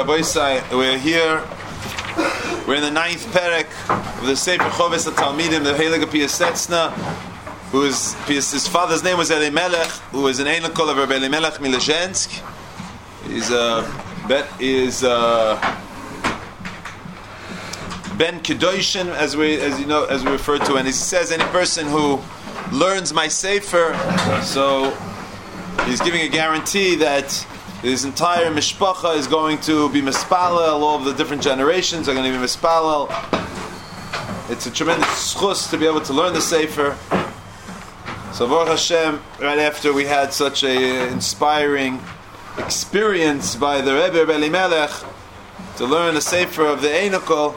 Rabbi Isai, we're here. We're in the 9th perek of the Sefer Choves HaTalmidim, the Heilige Piasetzna, his father's name was Elimelech, who was an Ein L'Kol of Rabbi Elimelech Milezhensk. He's Ben Kedoshin, as we refer to, and he says any person who learns my Sefer, so he's giving a guarantee that his entire mishpacha is going to be mispalel. All of the different generations are going to be mispalel. It's a tremendous schus to be able to learn the Sefer. So Baruch Hashem, right after we had such a inspiring experience by the Rebbe Elimelech to learn the Sefer of the Ein L'Kol,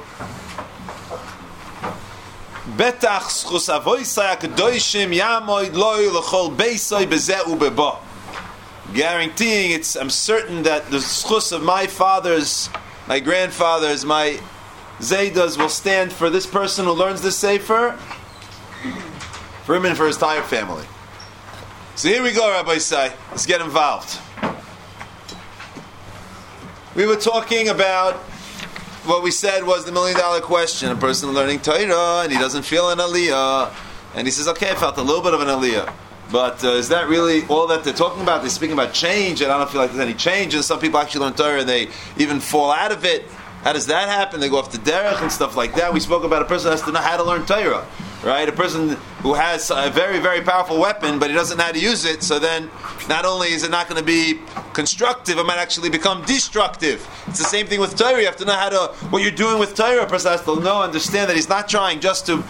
Betach schus avoisai hakadoshim yamoid loy l'chol beisai bezeh ubeba. Guaranteeing, I'm certain that the schus of my fathers, my grandfathers, my Zaydas will stand for this person who learns this Sefer, for him and for his entire family. So here we go, Rabbi Isai. Let's get involved. We were talking about what we said was the $1 million question. A person learning Torah and he doesn't feel an aliyah, and he says, okay, I felt a little bit of an aliyah. But is that really all that they're talking about? They're speaking about change, and I don't feel like there's any change. And some people actually learn Torah and they even fall out of it. How does that happen? They go off the derech and stuff like that. We spoke about a person who has to know how to learn Torah, right? A person who has a very, very powerful weapon, but he doesn't know how to use it. So then, not only is it not going to be constructive, it might actually become destructive. It's the same thing with Torah. You have to know what you're doing with Torah. A person has to understand that he's not trying just to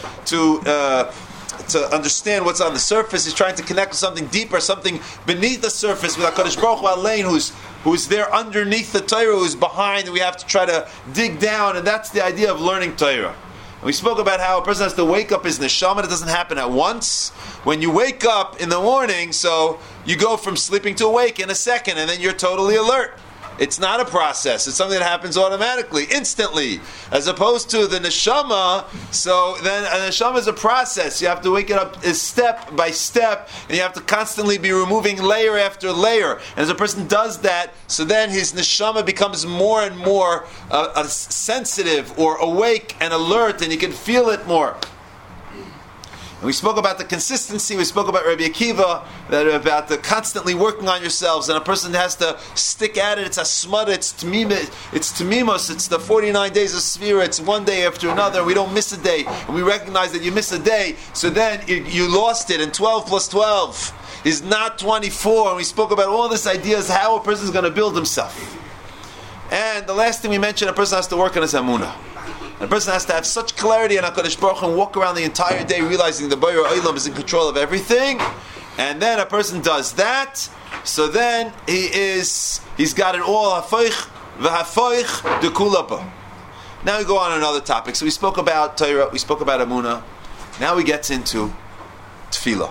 understand what's on the surface. He's trying to connect with something deeper, something beneath the surface, with HaKadosh Baruch Hu Alein, who's there underneath the Torah, who's behind, and we have to try to dig down, and that's the idea of learning Torah. And we spoke about how a person has to wake up his neshama. It doesn't happen at once. When you wake up in the morning, so you go from sleeping to awake in a second, and then you're totally alert. It's not a process. It's something that happens automatically, instantly, as opposed to the neshama. So then a neshama is a process. You have to wake it up step by step, and you have to constantly be removing layer after layer. And as a person does that, so then his neshama becomes more and more sensitive or awake and alert, and you can feel it more. And we spoke about the consistency. We spoke about Rabbi Akiva, that about the constantly working on yourselves, and a person has to stick at it. It's asmada, it's tamimos, it's the 49 days of Sefira. It's one day after another. We don't miss a day, and we recognize that you miss a day. So then you lost it, and 12 plus 12 is not 24. And we spoke about all this ideas how a person is going to build himself. And the last thing we mentioned, a person has to work on his emunah. A person has to have such clarity in HaKadosh Baruch Hu and walk around the entire day realizing the Boyer Olam is in control of everything. And then a person does that, so then he's got it all. Hafoich v'hafoich dekulapa. Now we go on another topic. So we spoke about Torah, we spoke about Emunah. Now we get into Tefillah.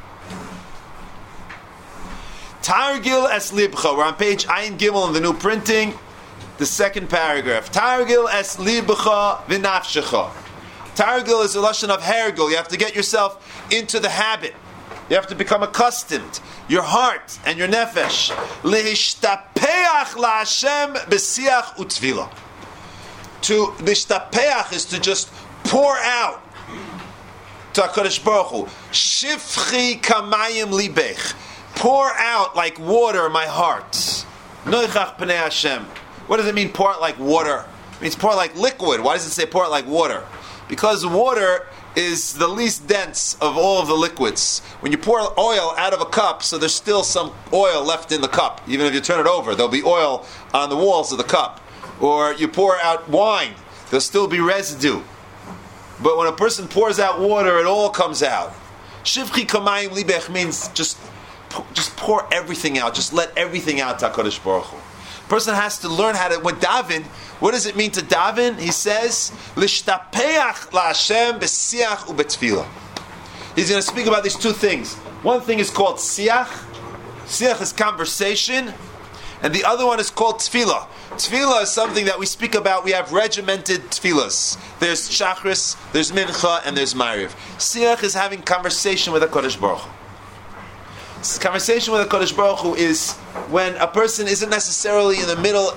Targil es libcha. We're on page Ayin Gimel in the new printing. The second paragraph. Targil es libcha v'nafshecha. Targil is a lashon of hergil. You have to get yourself into the habit. You have to become accustomed. Your heart and your nefesh. Lehishtapeach laHashem b'siach u'tefillah. To lishtapeach is to just pour out to HaKadosh Baruch Hu. Shifchi kamayim libech. Pour out like water my heart. Noichach pnei Hashem. What does it mean, pour it like water? It means pour it like liquid. Why does it say pour it like water? Because water is the least dense of all of the liquids. When you pour oil out of a cup, so there's still some oil left in the cup. Even if you turn it over, there'll be oil on the walls of the cup. Or you pour out wine, there'll still be residue. But when a person pours out water, it all comes out. Shivchi kamayim libech means just pour everything out. Just let everything out to HaKadosh Baruch Hu. Person has to learn how to daven. What does it mean to daven? He says, "Lishtapeach laHashem b'siach u'betfilah." He's going to speak about these two things. One thing is called siach. Siach is conversation, and the other one is called tefillah. Tefillah is something that we speak about. We have regimented tefillahs. There's shachris, there's mincha, and there's ma'ariv. Siach is having conversation with HaKadosh Baruch Hu. Conversation with HaKadosh Baruch Hu is when a person isn't necessarily in the middle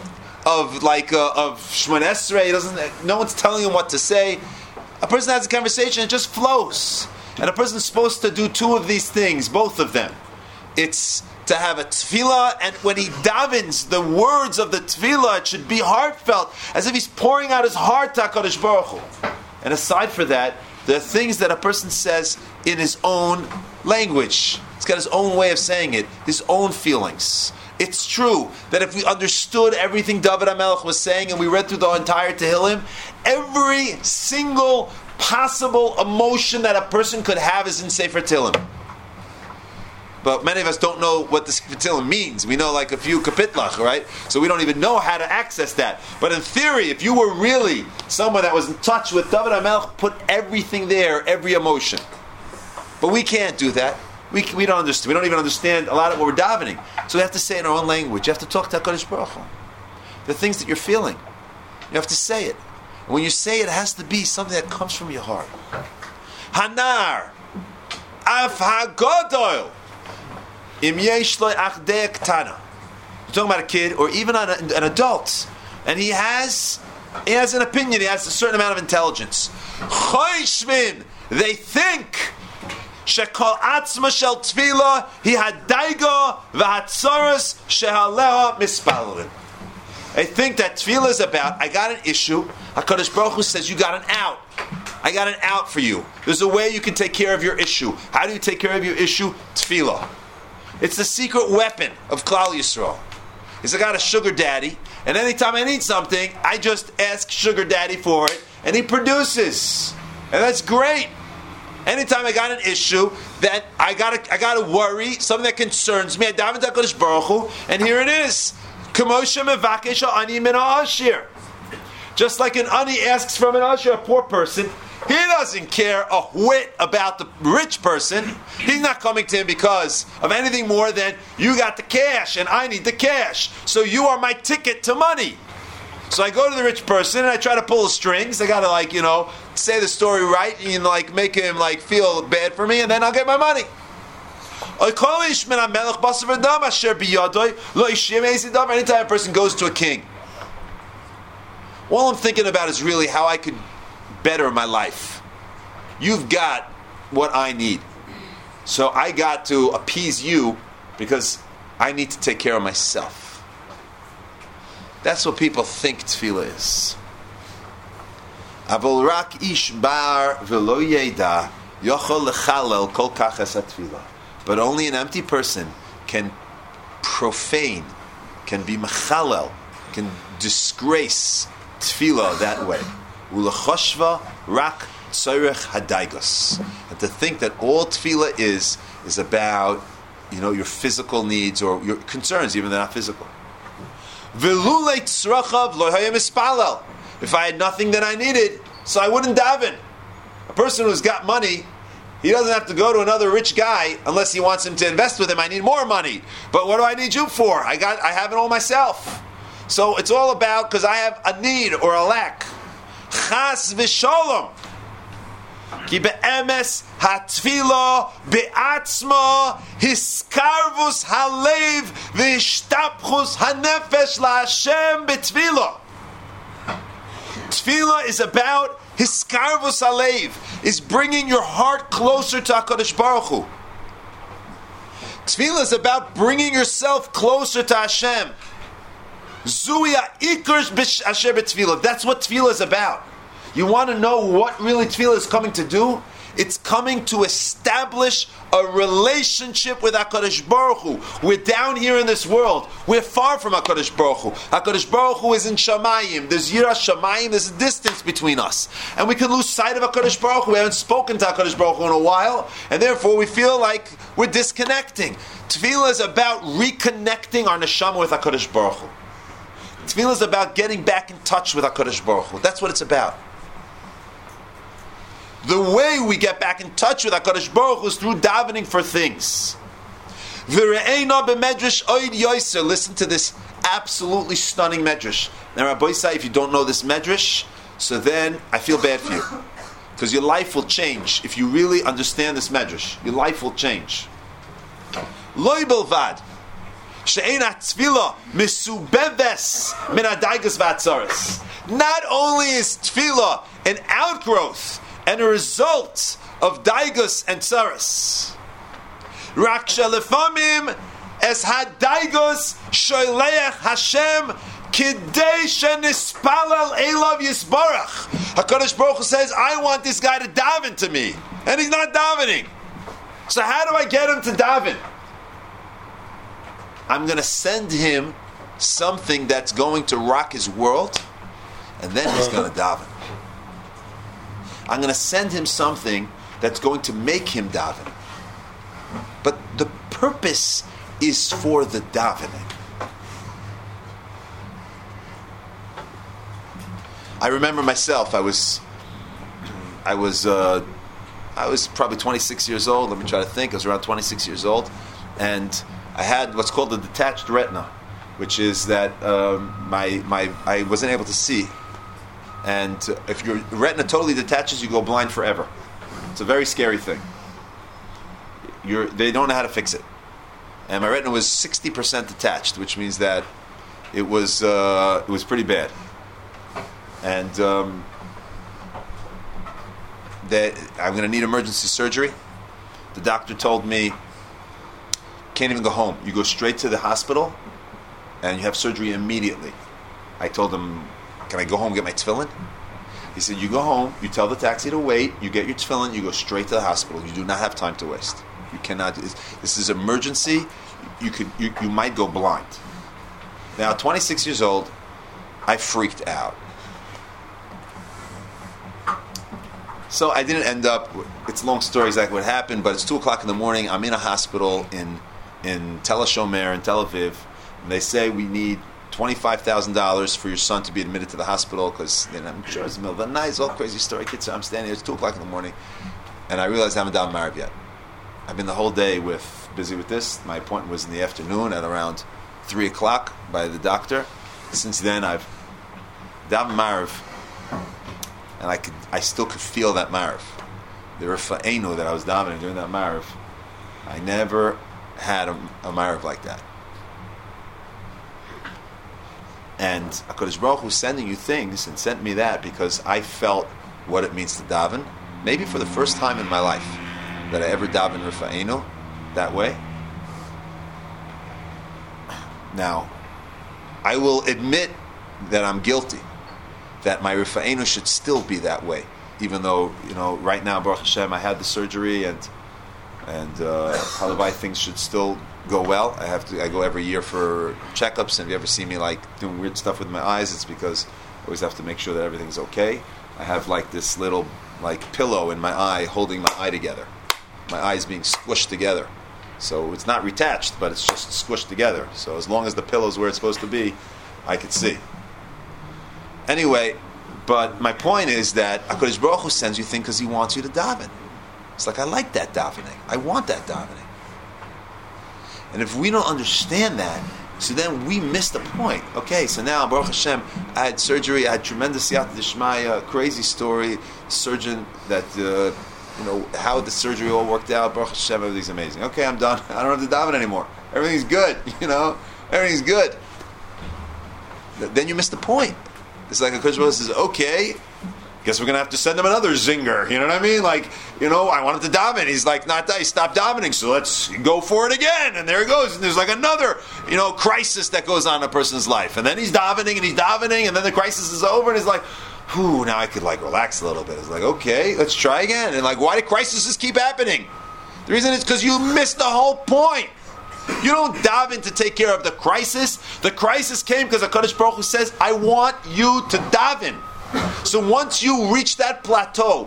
of Shemon Esrei. No one's telling him what to say. A person has a conversation, it just flows. And a person is supposed to do two of these things, both of them. It's to have a tefillah, and when he davens, the words of the tefillah, it should be heartfelt, as if he's pouring out his heart to HaKadosh Baruch Hu. And aside for that, there are things that a person says in his own language. He's got his own way of saying it, his own feelings. It's true that if we understood everything David HaMelech was saying and we read through the entire Tehillim, every single possible emotion that a person could have is in Sefer Tehillim. But many of us don't know what the Sefer Tehillim means. We know like a few kapitlach, right? So we don't even know how to access that. But in theory, if you were really someone that was in touch with David HaMelech, put everything there, every emotion. But we can't do that. We don't understand. We don't even understand a lot of what we're davening. So we have to say it in our own language. You have to talk to HaKadosh Baruch Hu. The things that you're feeling, you have to say it. And when you say it, it has to be something that comes from your heart. Hanar, af hagodol, im yesh lo achdei ktana. You're talking about a kid or even an adult, and he has an opinion. He has a certain amount of intelligence. Choishvin, they think. Shekol atzma shel tefillah hi hadaiga v'hatzaras shehaleha mispalelin. I think that tefillah is about, I got an issue. HaKadosh Baruch Hu says, you got an out. I got an out for you. There's a way you can take care of your issue. How do you take care of your issue? Tefillah. It's the secret weapon of Klal Yisrael. I got a sugar daddy, and anytime I need something, I just ask sugar daddy for it, and he produces. And that's great. Anytime I got an issue that I gotta worry, something that concerns me, I daven to HaKadosh Baruch Hu, and here it is. Just like an ani asks from an usher, a poor person, he doesn't care a whit about the rich person. He's not coming to him because of anything more than you got the cash and I need the cash. So you are my ticket to money. So I go to the rich person and I try to pull the strings. I gotta say the story right and make him feel bad for me, and then I'll get my money. Anytime a person goes to a king, all I'm thinking about is really how I could better my life. You've got what I need. So I got to appease you because I need to take care of myself. That's what people think tefillah is. Avol rak ish bar v'lo yeda yochol lechalel kol kach es hatefillah. But only an empty person can profane, can be mechalel, can disgrace tefillah that way. Ulechoshva rak tzorech hadaigos. And to think that all tefillah is about your physical needs or your concerns, even if they're not physical. If I had nothing that I needed, so I wouldn't daven. A person who's got money, he doesn't have to go to another rich guy unless he wants him to invest with him. I need more money. But what do I need you for? I have it all myself. So it's all about because I have a need or a lack. Chas v'sholom. Ki be'emes hatfila be'atzma hiskarvus halev v'ishtapchus hanefesh la'Hashem be'tfila. Tefillah is about hiskarvus halev, is bringing your heart closer to HaKadosh Baruch Hu. Tefillah is about bringing yourself closer to Hashem. Zuya ikers b'asher be'tefillah. That's what tefillah is about. You want to know what really tefillah is coming to do? It's coming to establish a relationship with HaKadosh Baruch Hu. We're down here in this world. We're far from HaKadosh Baruch Hu. HaKadosh Baruch Hu is in Shamayim. There's Yiras Shamayim. There's a distance between us. And we can lose sight of HaKadosh Baruch Hu. We haven't spoken to HaKadosh Baruch Hu in a while. And therefore we feel like we're disconnecting. Tefillah is about reconnecting our neshama with HaKadosh Baruch Hu. Tefillah is about getting back in touch with HaKadosh Baruch Hu. That's what it's about. The way we get back in touch with HaKadosh Baruch Hu is through davening for things. Listen to this absolutely stunning medrash. Now, Rabbi Isai, if you don't know this medrash, so then I feel bad for you. Because your life will change. If you really understand this medrash, your life will change. Loi belvad. She'ena tefillah misubeves min adaigus v'atzaris. Not only is tefillah an outgrowth and a result of daigus and tzaris, rak shelefamim es hadaigus shoyleach Hashem kidei shenispalel elav yisbarach. HaKadosh Baruch Hu says, I want this guy to daven to me, and he's not davening. So how do I get him to daven? I'm going to send him something that's going to rock his world, and then he's going to daven. I'm going to send him something that's going to make him daven. But the purpose is for the davening. I remember myself. I was probably 26 years old. Let me try to think. I was around 26 years old, and I had what's called a detached retina, which is that I wasn't able to see. And if your retina totally detaches, you go blind forever. It's a very scary thing. They don't know how to fix it. And my retina was 60% detached, which means that it was pretty bad. And that I'm going to need emergency surgery. The doctor told me, can't even go home. You go straight to the hospital, and you have surgery immediately. I told him, can I go home and get my tefillin? He said, you go home, you tell the taxi to wait, you get your tefillin, you go straight to the hospital. You do not have time to waste. You cannot. This is emergency. You might go blind. Now, 26 years old, I freaked out. So I didn't end up. It's a long story exactly what happened, but it's 2:00 in the morning. I'm in a hospital in Tel HaShomer in Tel Aviv, and they say we need $25,000 for your son to be admitted to the hospital because I'm sure it's the middle of the night. It's all crazy story. Kids, I'm standing here. It's 2:00 in the morning, and I realized I haven't done Mariv yet. I've been the whole day busy with this. My appointment was in the afternoon at around 3:00 by the doctor. Since then, I've done Mariv, and I still could feel that Mariv. The Rifa'enu that I was davening during that Mariv, I never had a Mariv like that. And HaKadosh Baruch Hu sending you things, and sent me that because I felt what it means to daven, maybe for the first time in my life that I ever daven Rifa'enu that way. Now, I will admit that I'm guilty, that my Rifa'enu should still be that way, even though, right now, Baruch Hashem, I had the surgery and Halavai, things should still go well. I go every year for checkups, and if you ever see me doing weird stuff with my eyes, it's because I always have to make sure that everything's okay. I have this little pillow in my eye holding my eye together. My eyes being squished together. So it's not retached, but it's just squished together. So as long as the pillow's where it's supposed to be, I could see. Anyway, but my point is that HaKadosh Baruch Hu sends you things because He wants you to daven. It's I like that davening. I want that davening. And if we don't understand that, so then we miss the point. Okay, so now, Baruch Hashem, I had surgery, I had tremendous siyata d'shmaya, crazy story, surgeon that, how the surgery all worked out, Baruch Hashem, everything's amazing. Okay, I'm done. I don't have to daven anymore. Everything's good, everything's good. Then you miss the point. It's like a Kodesh Baruch says, okay, guess we're going to have to send him another zinger. You know what I mean? I wanted to daven. He's not that. He stopped davening, so let's go for it again. And there it goes. And there's another, crisis that goes on in a person's life. And then he's davening, and then the crisis is over, and he's like, whew, now I could relax a little bit. It's okay, let's try again. And why do crises keep happening? The reason is because you missed the whole point. You don't daven to take care of the crisis. The crisis came because HaKadosh Baruch Hu says, I want you to daven. So once you reach that plateau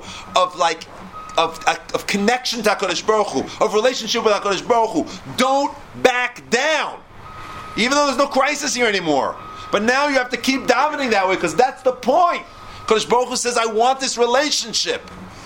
of connection to HaKadosh Baruch Hu, of relationship with HaKadosh Baruch Hu, don't back down. Even though there's no crisis here anymore. But now you have to keep davening that way because that's the point. HaKadosh Baruch Hu says, I want this relationship.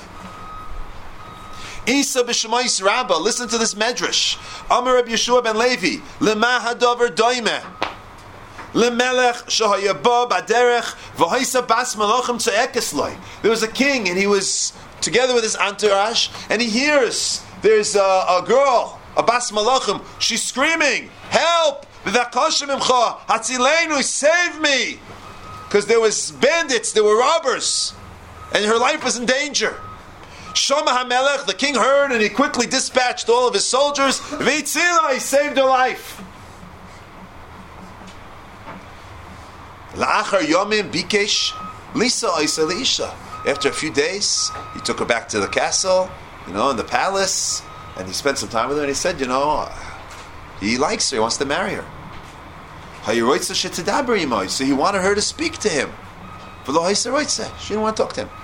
Isa b'Shemais Rabbah, listen to this medrash. Amar Reb Yeshua ben Levi, Lema hadavar doimeh. Lemelech shahayabah baderech v'haisa bas malachim tze'ekesloi. There was a king, and he was together with his entourage, and he hears there's a girl, a bas malachim. She's screaming, "Help! Hatzilenu, save me! Because there was bandits, there were robbers, and her life was in danger. Shama HaMelech, the king heard, and he quickly dispatched all of his soldiers. Veitzila, he saved her life. La'achar yomim bikesh lisa isa leisha. After a few days, he took her back to the castle, in the palace, and he spent some time with her, and he said, he likes her, he wants to marry her. So he wanted her to speak to him. She didn't want to talk to him.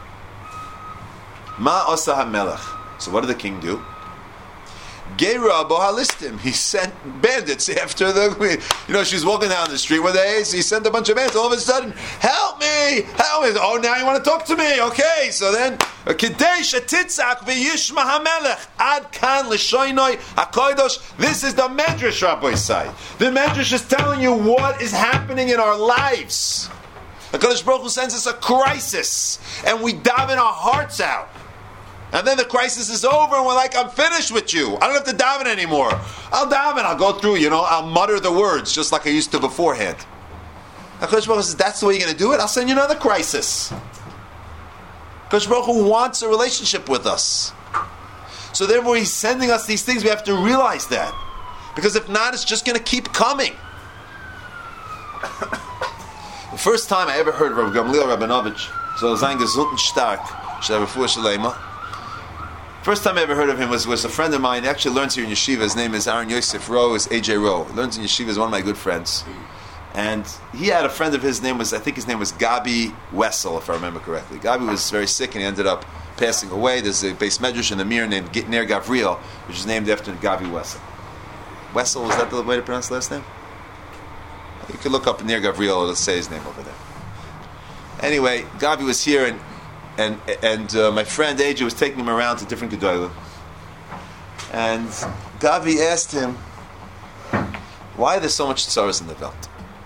Ma asa HaMelech. So what did the king do? Geira bohalistim. He sent bandits after she's walking down the street one day, so he sent a bunch of bandits. All of a sudden, help me! Oh, now you want to talk to me? Okay, so then, Kidei shetitzak v'yishma HaMelech ad kan l'shoinoi hakodesh. This is the Medrash, Rabbi Isai. The Medrash is telling you what is happening in our lives. HaKadosh Baruch Hu sends us a crisis, and we daven our hearts out. And then the crisis is over, and we're like, I'm finished with you. I don't have to daven anymore. I'll daven, I'll go through, I'll mutter the words, just like I used to beforehand. HaKadosh Baruch Hu says, that's the way you're going to do it? I'll send you another crisis. HaKadosh Baruch Hu wants a relationship with us. So therefore, He's sending us these things. We have to realize that. Because if not, it's just going to keep coming. The first time I ever heard of Rav Gamliel Rabinovich, so Zayin Gesund and Stark, Shlevuah Shalema. First time I ever heard of him was a friend of mine. He actually learns here in Yeshiva. His name is Aaron Yosef Rowe, is AJ Rowe. He learns in Yeshiva, is one of my good friends. And he had a friend of his name was Gabi Wessel, if I remember correctly. Gabi was very sick and he ended up passing away. There's a base medrash in the Mir named Ner Gavriel, which is named after Gabi Wessel. Wessel, was that the way to pronounce the last name? You could look up Ner Gavriel, let's say his name over there. Anyway, Gabi was here and my friend AJ was taking him around to different gedolim. And Gavi asked him, why there's so much tsaros in the Welt?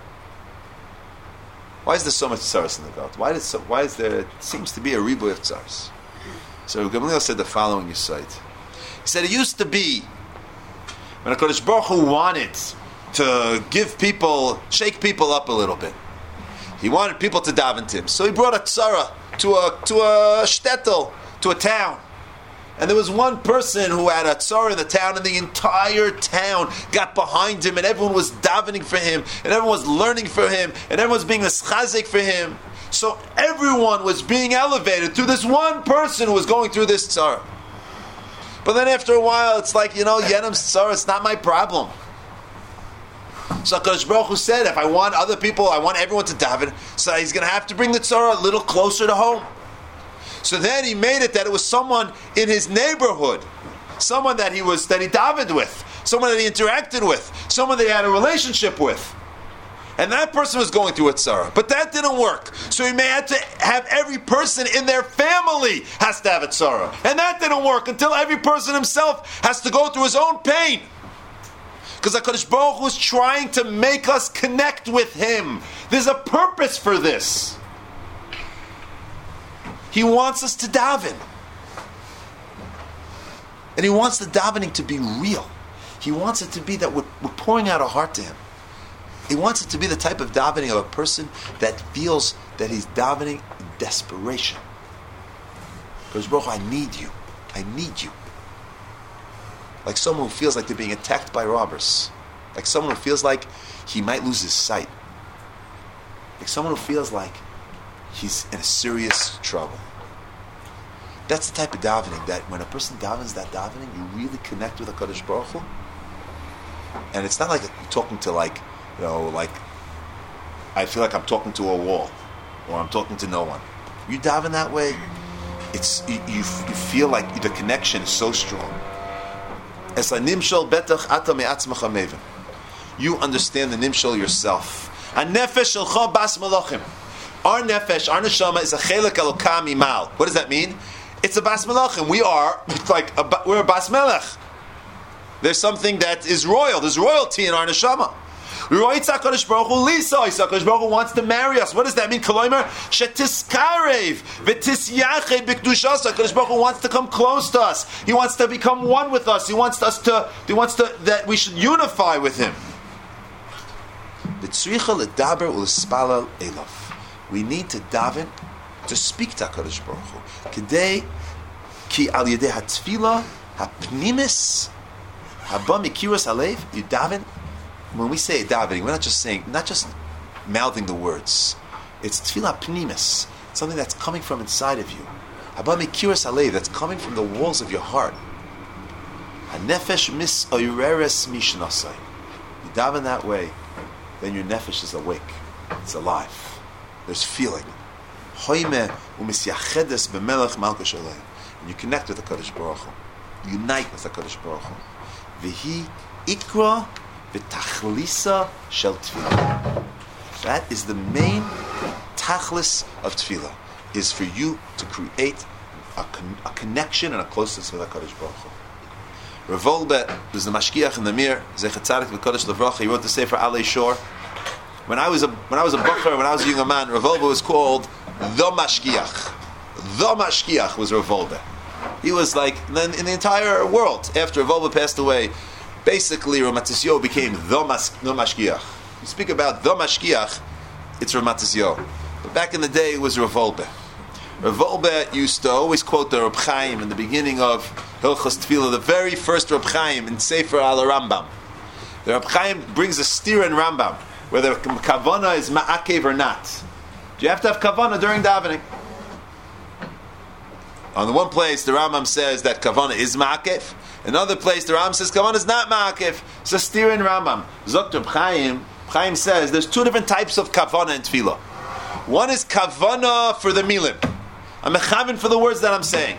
Why is there so much tsaros in the Welt? Why is there, it seems to be a ribuy of tsaros? So Gamliel said the following aside. He said, it used to be, when HaKadosh Baruch Hu wanted to shake people up a little bit. He wanted people to daven to him. So he brought a tzara to a shtetl, to a town. And there was one person who had a tzara in the town, and the entire town got behind him, and everyone was davening for him, and everyone was learning for him, and everyone was being eschazik for him. So everyone was being elevated through this one person who was going through this tzara. But then after a while, it's like, Yenam's tzara, it's not my problem. So HaKadosh Baruch Hu said, if I want other people, I want everyone to daven, so He's going to have to bring the tzara a little closer to home. So then He made it that it was someone in his neighborhood, someone that he davened with, someone that he interacted with, someone that he had a relationship with. And that person was going through a tzara. But that didn't work. So he may have to have every person in their family has to have a tzara. And that didn't work until every person himself has to go through his own pain. Because HaKadosh Baruch Hu is trying to make us connect with Him. There's a purpose for this. He wants us to daven. And He wants the davening to be real. He wants it to be that we're pouring out our heart to Him. He wants it to be the type of davening of a person that feels that he's davening in desperation. HaKadosh Baruch Hu, I need you. I need you. Like someone who feels like they're being attacked by robbers. Like someone who feels like he might lose his sight. Like someone who feels like he's in a serious trouble. That's the type of davening that when a person davens that davening, you really connect with HaKadosh Baruch Hu. And it's not like you're talking to I feel like I'm talking to a wall. Or I'm talking to no one. You daven that way, you feel like the connection is so strong. You understand the nimshal yourself. Our nefesh, our neshama is a chelek elokam imal. What does that mean? It's a bas melachim. We're a bas melech. There's something that is royal. There's royalty in our neshama. HaKadosh Baruch Hu wants to marry us. What does that mean? HaKadosh Baruch Hu wants to come close to us. He wants to become one with us. He wants that we should unify with Him. We need to daven to speak to HaKadosh Baruch Hu. Kedei ki al yedei hatfila hapnimis haba mikiras halev. You daven. When we say davening, we're not just mouthing the words. It's tefillah pnimis, something that's coming from inside of you. Haba mikiras halev, that's coming from the walls of your heart. Hanefesh mis oireres mishnasai. You daven that way, then your nefesh is awake. It's alive. There's feeling. Hoime umisyachedes b'melech malka shalei. And you connect with the Kadosh Baruch Hu. Unite with the Kadosh Baruch Hu. V'hi ikra v'tachlisa shel tefillah. That is the main tachlis of tefillah, is for you to create a connection and a closeness with the Kadosh Baruch Hu. Rav Wolbe, who's the mashgiach in the Mir, Zecher Tzadik v'Kodesh Levracha, he wrote the Sefer Alei Shor. When I was a bacher, when I was a younger man, Rav Wolbe was called the mashgiach. The mashgiach was Rav Wolbe. He was like, in the entire world, after Rav Wolbe passed away, basically Rav Matisyahu became the mashgiach. You speak about the mashgiach, it's Rav Matisyahu. But back in the day, it was Rav Wolbe. Rav Wolbe used to always quote the Reb Chaim in the beginning of Hilchos Tefillah, the very first Reb Chaim in Sefer Al Rambam. The Reb Chaim brings a steer in Rambam, whether kavana is ma'akev or not. Do you have to have kavana during davening? On the one place, the Rambam says that kavana is ma'akev. Another place, the Rambam says kavana is not ma'akev. It's a steer in Rambam. Zok Reb Chaim, Chaim says there's two different types of kavana in tefillah. One is kavana for the milim. I'm mechaven for the words that I'm saying.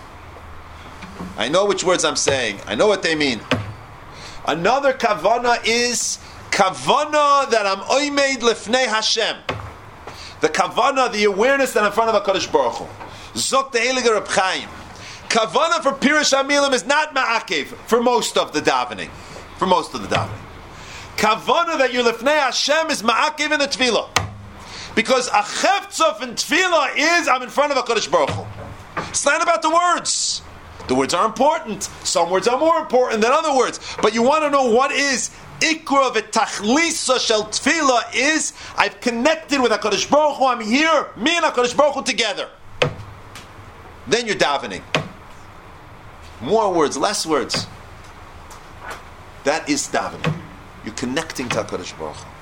I know which words I'm saying. I know what they mean. Another kavana is kavana that I'm oimed lifnei Hashem. The kavana, the awareness that I'm in front of HaKadosh Baruch Hu. Zok the Heilige Reb Chaim. Kavana for Pirush HaMilim is not ma'akev for most of the davening. For most of the davening. Kavana that you're lifnei Hashem is ma'akev in the tefillah. Because a cheftzov in tefillah is I'm in front of HaKadosh Baruch Hu. It's not about the words. The words are important. Some words are more important than other words. But you want to know what is ikra v'tachlisa shel tefillah is I've connected with HaKadosh Baruch Hu. I'm here, me and HaKadosh Baruch Hu together. Then you're davening. More words, less words. That is davening. You're connecting to HaKadosh Baruch Hu.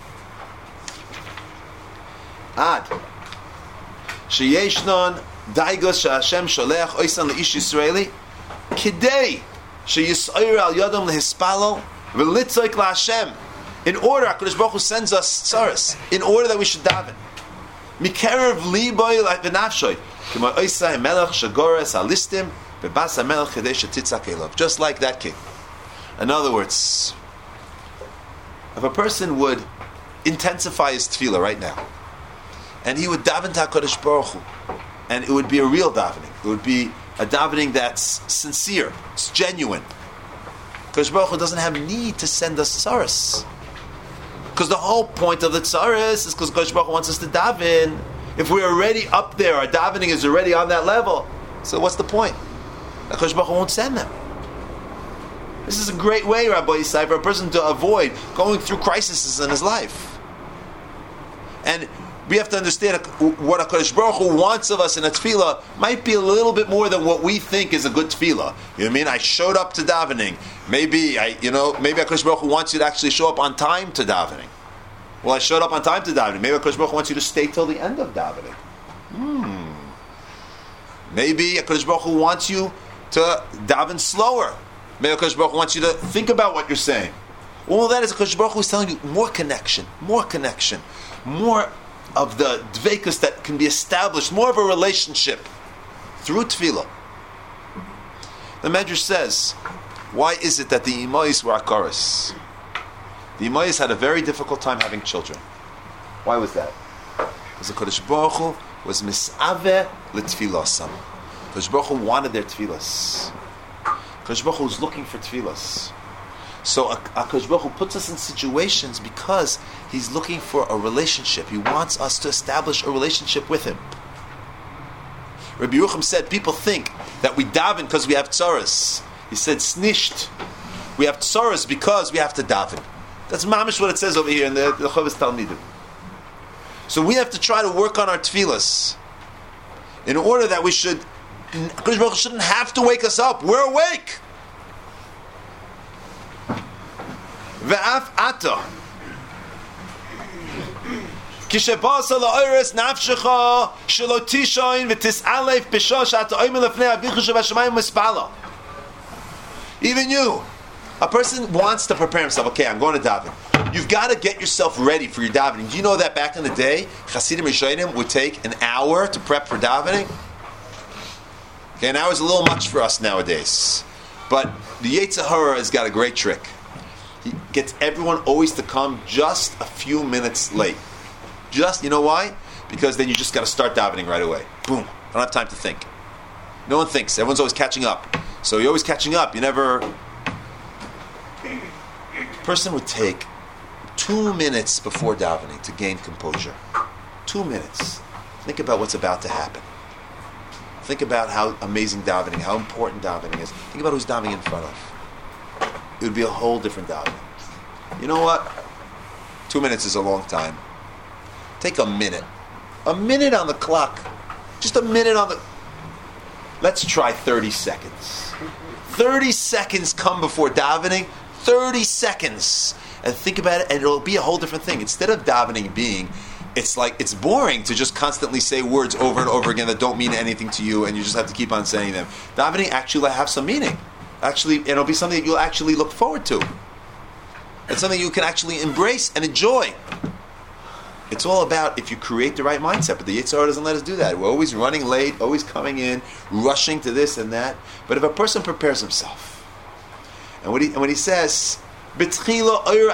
Ad sheyeshnon daigos sheHashem sholeach oisan leish Yisraeli kidei sheyisayir al yadam lehispalo v'litzoik laHashem. In order, HaKadosh Baruch Hu sends us tzaras. In order that we should daven. Mikerev liboy v'nafshoy k'mo oisai melech shagores alistim v'bas hamelech kedei shetitzak elav. Just like that king. In other words, if a person would intensify his tefillah right now, and he would daven to HaKadosh Baruch Hu, and it would be a real davening. It would be a davening that's sincere, it's genuine. HaKadosh Baruch Hu doesn't have need to send us tzaras. Because the whole point of the tzaras is because HaKadosh Baruch Hu wants us to daven. If we're already up there, our davening is already on that level, so what's the point? HaKadosh Baruch Hu won't send them. This is a great way, Rabbi Yisai, for a person to avoid going through crises in his life. And we have to understand what HaKadosh Baruch Hu wants of us in a tefillah might be a little bit more than what we think is a good tefillah. You know what I mean? I showed up to davening. Maybe HaKadosh Baruch Hu wants you to actually show up on time to davening. Well, I showed up on time to davening. Maybe HaKadosh Baruch Hu wants you to stay till the end of davening. Maybe HaKadosh Baruch Hu wants you to daven slower. Maybe HaKadosh Baruch Hu wants you to think about what you're saying. All that is HaKadosh Baruch Hu is telling you more connection, more of the dveikus that can be established, more of a relationship through tefillah. The Medrash says, why is it that the Imayis were akaris? The Imayis had a very difficult time having children. Why was that? Because the Kodesh Baruch Hu was misaveh l'tfilasam. Kodesh Baruch Hu wanted their tefillas. Kodesh Baruch Hu was looking for tefillas. So HaKadosh Baruch Hu puts us in situations because He's looking for a relationship. He wants us to establish a relationship with Him. Rabbi Yerucham said, people think that we daven because we have tzaras. He said, snisht. We have tzaras because we have to daven. That's mamish what it says over here in the Chovos Talmidim. So we have to try to work on our tefillas in order that we should. HaKadosh Baruch Hu shouldn't have to wake us up. We're awake. Ve'af ata. Kishabasa la'oris nafshecha shelo tishayin v'tis'alef b'shah she'ata oimel lefnei avichu shebashamayim mispala. Even you, a person wants to prepare himself. Okay, I'm going to daven. You've got to get yourself ready for your davening. Do you know that back in the day, Hasidim Rishonim would take an hour to prep for davening? Okay, an hour is a little much for us nowadays. But the Yetzer Hara has got a great trick. He gets everyone always to come just a few minutes late. Just, you know why? Because then you just got to start davening right away. Boom. I don't have time to think. No one thinks. Everyone's always catching up. So you're always catching up. You never... A person would take 2 minutes before davening to gain composure. 2 minutes. Think about what's about to happen. Think about how amazing davening, how important davening is. Think about who's davening in front of. It would be a whole different davening. You know what? 2 minutes is a long time. Take a minute. A minute on the clock. Just a minute on the... Let's try 30 seconds. 30 seconds come before davening. 30 seconds. And think about it, and it'll be a whole different thing. Instead of davening being, it's like, it's boring to just constantly say words over and over again that don't mean anything to you, and you just have to keep on saying them. Davening actually have some meaning. Actually, and it'll be something that you'll actually look forward to. It's something you can actually embrace and enjoy. It's all about if you create the right mindset, but the Yetzer Hara doesn't let us do that. We're always running late, always coming in, rushing to this and that. But if a person prepares himself, and when he says, first, think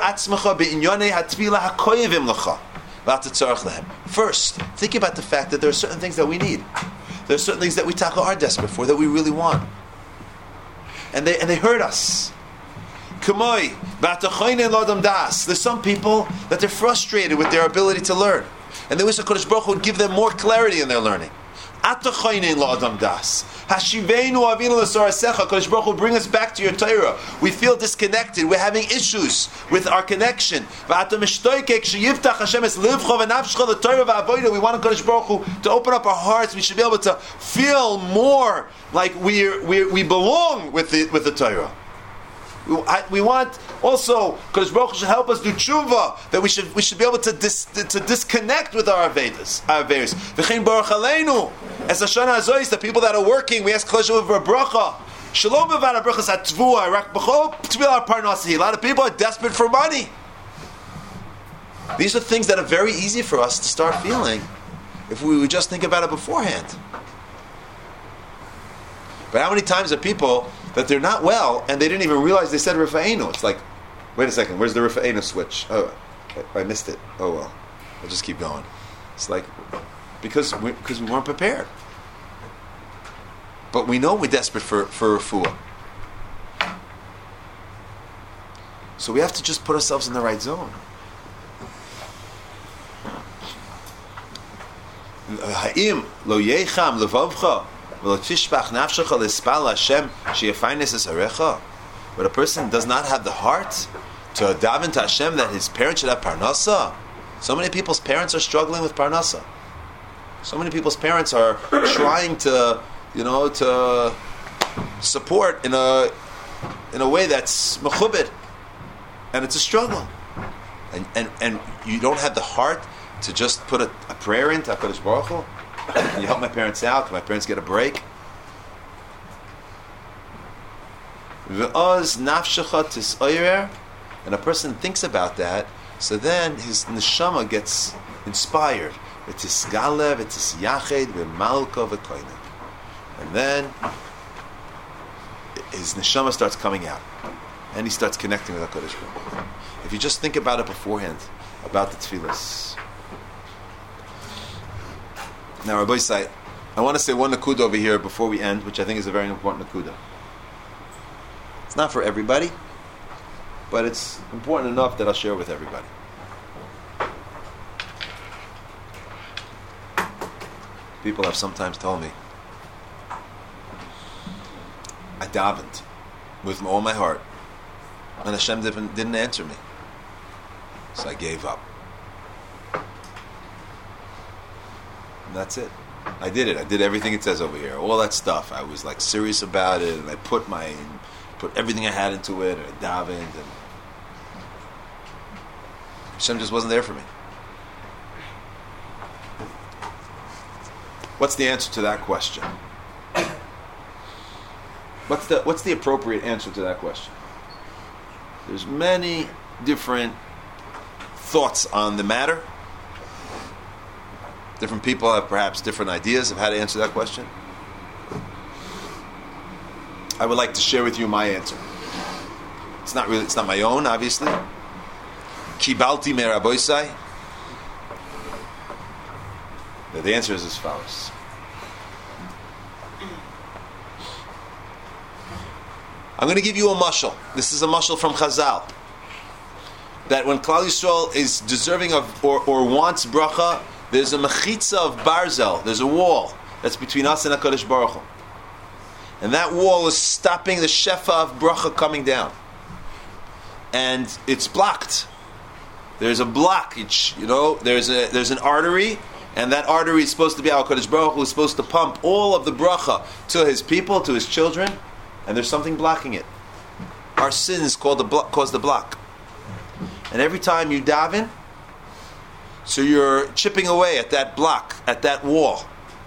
about the fact that there are certain things that we need. There are certain things that we are desperate for, that we really want. And they hurt us. There's some people that they're frustrated with their ability to learn. And they wish HaKadosh Baruch Hu would give them more clarity in their learning. HaKadosh Baruch Hu, bring us back to your Torah. We feel disconnected. We're having issues with our connection. We want HaKadosh Baruch Hu to open up our hearts. We should be able to feel more like we belong with the Torah. We want also because Baruch Hu should help us do tshuva, that we should be able to disconnect with our avedas. V'chein baruch aleinu as Hashanah Hazois, the people that are working, we ask Kodesh for a bracha. Shalom b'vad brachas hatvua rak b'chol tefillah parnasi. A lot of people are desperate for money. These are things that are very easy for us to start feeling if we would just think about it beforehand. But how many times are people that they're not well and they didn't even realize they said Rifa'enu? It's like, wait a second, where's the Rifa'enu switch? Oh, I missed it. Oh well, I'll just keep going. It's like, because we weren't prepared. But we know we're desperate for refuah. So we have to just put ourselves in the right zone. Ha'im lo yecham levavcha. But a person does not have the heart to daven to Hashem that his parents should have parnasa. So many people's parents are struggling with parnasa. So many people's parents are trying to support in a way that's mechubed, and it's a struggle. And you don't have the heart to just put a prayer into HaKadosh Baruch Hu. Can you help my parents out? Can my parents get a break? And a person thinks about that, so then his neshama gets inspired. And then his neshama starts coming out, and he starts connecting with HaKadosh Baruch Hu. If you just think about it beforehand, about the tefillas. Now, Rabbi Isai, I want to say one nakuda over here before we end, which I think is a very important nakuda. It's not for everybody, but it's important enough that I'll share with everybody. People have sometimes told me, I davened with all my heart, and Hashem didn't answer me. So I gave up. And that's it. I did it. I did everything it says over here. All that stuff. I was like serious about it, and I put everything I had into it, and I davened, and Hashem just wasn't there for me. What's the answer to that question? What's the appropriate answer to that question? There's many different thoughts on the matter. Different people have perhaps different ideas of how to answer that question. I would like to share with you my answer. It's not my own, obviously. Kibalti me Raboisai. The answer is as follows. I'm going to give you a mashal. This is a mashal from Chazal. That when Klal Yisrael is deserving of or wants bracha, there's a mechitza of barzel. There's a wall that's between us and HaKadosh Baruch Hu. And that wall is stopping the shefa of bracha coming down. And it's blocked. There's a blockage, there's an artery, and that artery is supposed to be HaKadosh Baruch Hu is supposed to pump all of the bracha to his people, to his children, and there's something blocking it. Our sins cause the block. And every time you daven, so you're chipping away at that block, at that wall.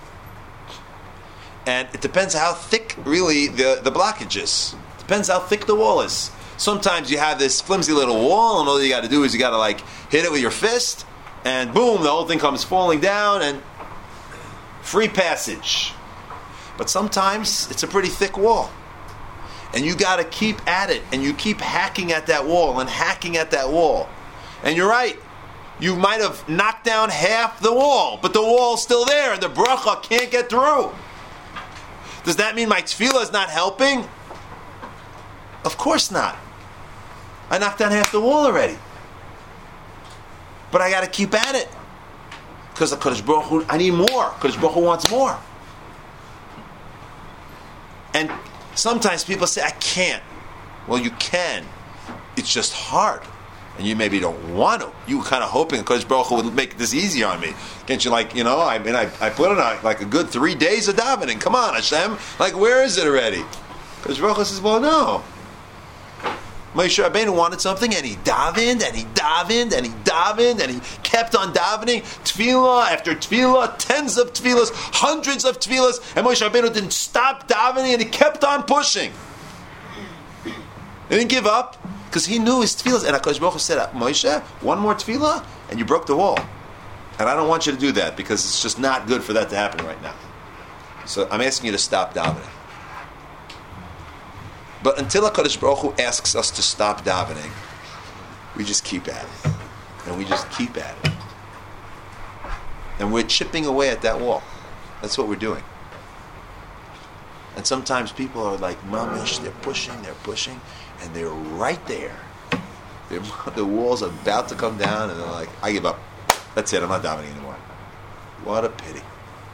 And it depends how thick really the blockage is. It depends how thick the wall is. Sometimes you have this flimsy little wall, and all you got to do is you got to hit it with your fist, and boom, the whole thing comes falling down, and free passage. But sometimes it's a pretty thick wall. And you got to keep at it, and you keep hacking at that wall and hacking at that wall. And you're right. You might have knocked down half the wall, but the wall's still there, and the bracha can't get through. Does that mean my tefillah is not helping? Of course not. I knocked down half the wall already. But I got to keep at it. Because HaKadosh Baruch Hu, I need more. HaKadosh Baruch Hu wants more. And sometimes people say, I can't. Well, you can. It's just hard. And you maybe don't want to. You kind of hoping HaKadosh Baruch Hu would make this easy on me. Can't you I put in a good 3 days of davening. Come on, Hashem. Where is it already? HaKadosh Baruch Hu says, well, no. Moshe Rabbeinu wanted something, and he davened, and he davened, and he davened, and he kept on davening, tefillah after tefillah, tens of tefillahs, hundreds of tefillahs, and Moshe Rabbeinu didn't stop davening, and he kept on pushing. He didn't give up, because he knew his tefillahs, and HaKadosh Baruch Hu said, Moshe, one more tefillah, and you broke the wall. And I don't want you to do that, because it's just not good for that to happen right now. So I'm asking you to stop davening. But until HaKadosh Baruch Hu asks us to stop davening, we just keep at it. And we just keep at it. And we're chipping away at that wall. That's what we're doing. And sometimes people are like, mamish, they're pushing, and they're right there. The wall's about to come down, and they're like, I give up. That's it, I'm not davening anymore. What a pity.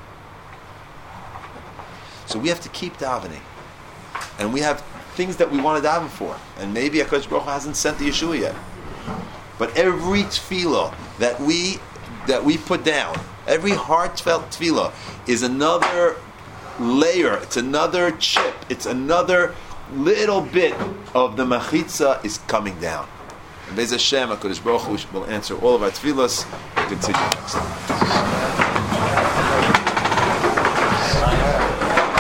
So we have to keep davening. And we have things that we want to daven for. And maybe HaKadosh Baruch Hu hasn't sent the Yeshua yet. But every tefillah that we put down, every heartfelt tefillah is another layer, it's another chip, it's another little bit of the machitza is coming down. And Be'ez Hashem, HaKadosh Baruch Hu will answer all of our tefillahs. We'll continue next time.